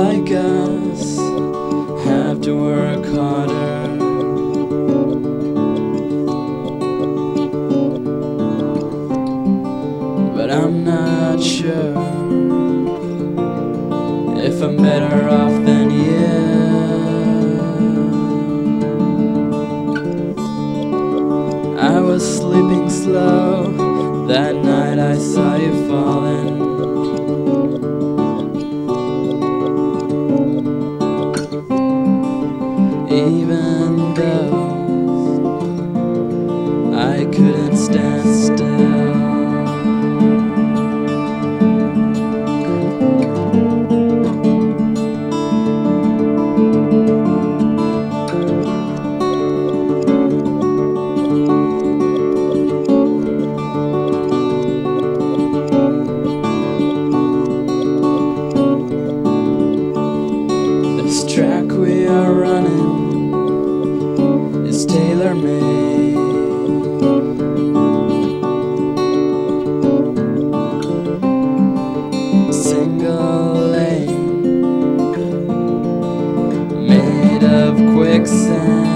like us have to work harder. But I'm not sure if I'm better off than you. I was sleeping slow that night I saw you falling. Even though I couldn't stand still. This track we are running is tailor-made. Single lane, made of quicksand.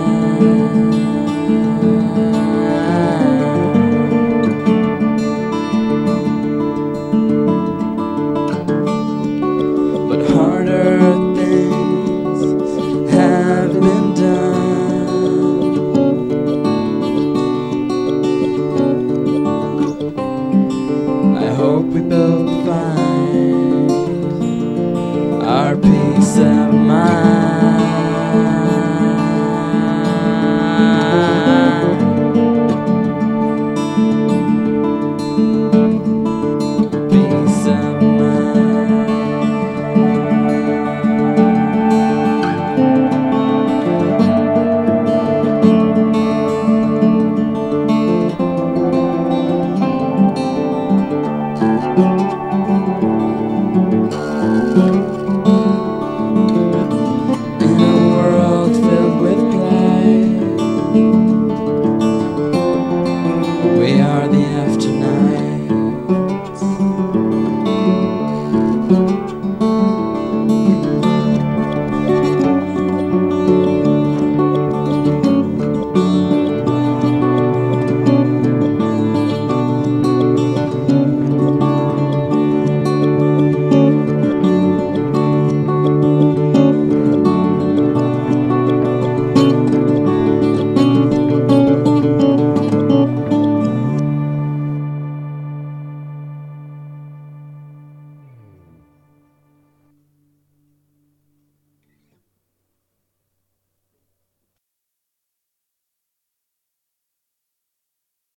But harder things have been done. I hope we both find our peace of mind. Peace of mind.